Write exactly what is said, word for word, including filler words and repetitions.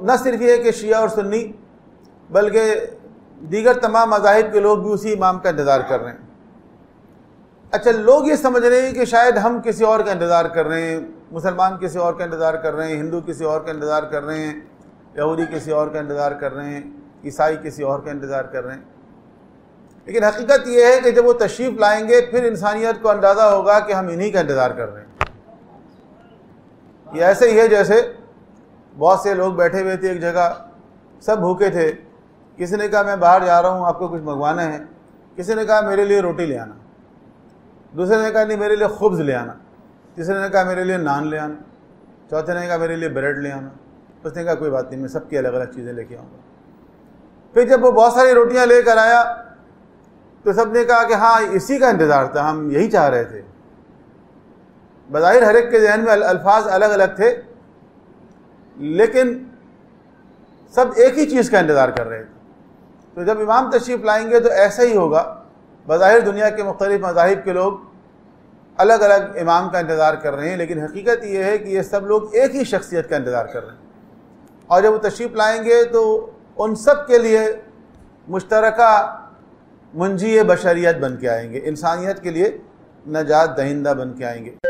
न सिर्फ ये कि शिया और सुन्नी बल्कि दीगर तमाम मज़ाहिब के लोग भी उसी इमाम का इंतज़ार कर रहे हैं। अच्छा, लोग ये समझ रहे हैं कि शायद हम किसी और का इंतज़ार कर रहे हैं, मुसलमान किसी और का इंतज़ार कर रहे हैं, हिंदू किसी और का इंतज़ार कर रहे हैं, यहूदी किसी और का इंतज़ार कर रहे हैं, ईसाई किसी और का इंतज़ार कर रहे हैं। लेकिन हकीकत यह है कि जब वो तशरीफ़ लाएंगे फिर इंसानियत को अंदाज़ा होगा कि हम इन्हीं का इंतज़ार कर रहे हैं। ये ऐसे ही है जैसे बहुत से लोग बैठे हुए थे एक जगह, सब भूखे थे। किसी ने कहा मैं बाहर जा रहा हूँ, आपको कुछ मंगवाना है? किसी ने कहा मेरे लिए रोटी ले आना, दूसरे ने कहा नहीं मेरे लिए खुब्ज़ ले आना, तीसरे ने कहा मेरे लिए नान ले आना, चौथे ने कहा मेरे लिए ब्रेड ले आना। उसने कहा कोई बात नहीं, मैं सबकी अलग अलग चीज़ें लेके आऊँगा। फिर जब वो बहुत सारी रोटियाँ लेकर आया तो सब ने कहा कि हाँ इसी का इंतज़ार था, हम यही चाह रहे थे। बज़ाहिर हर एक के जहन में अल्फाज अलग अलग थे, लेकिन सब एक ही चीज़ का इंतज़ार कर रहे थे। तो जब इमाम तशरीफ़ लाएंगे तो ऐसा ही होगा। बज़ाहिर दुनिया के मुख्तलिफ़ मज़ाहिब के लोग अलग अलग इमाम का इंतज़ार कर रहे हैं, लेकिन हकीकत ये है कि ये सब लोग एक ही शख्सियत का इंतज़ार कर रहे हैं। और जब वो तशरीफ़ लाएंगे तो उन सब के लिए मुश्तरका मुंजी बशरियत बन के आएंगे, इंसानियत के लिए नजात दहिंदा बन के आएंगे।